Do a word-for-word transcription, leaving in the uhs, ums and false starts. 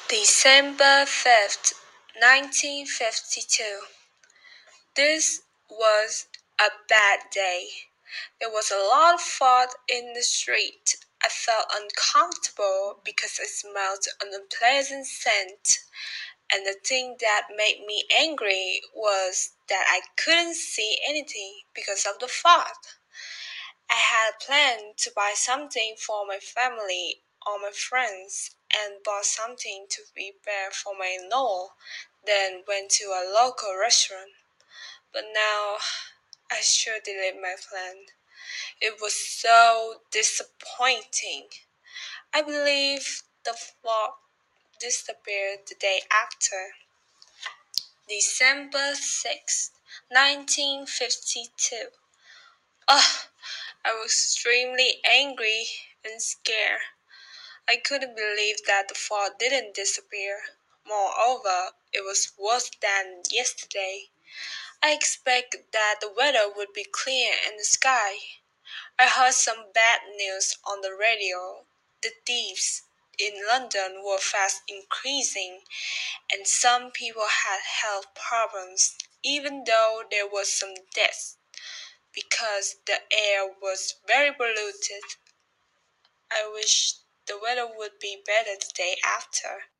December fifth, nineteen fifty-two. This was a bad day. There was a lot of fog in the street. I felt uncomfortable because I smelled an unpleasant scent. And the thing that made me angry was that I couldn't see anything because of the fog. I had planned to buy something for my family or my friends and bought something to prepare for my in-law, then went to a local restaurant. But now I sure delayed my plan. It was so disappointing. I believe the fog disappeared the day after. December sixth, nineteen fifty-two. Ugh, I was extremely angry and scared. I couldn't believe that the fog didn't disappear. Moreover, it was worse than yesterday. I expected that the weather would be clear in the sky. I heard some bad news on the radio. The thieves in London were fast increasing, and some people had health problems, even though there was some deaths because the air was very polluted. I wish the weather would be better the day after.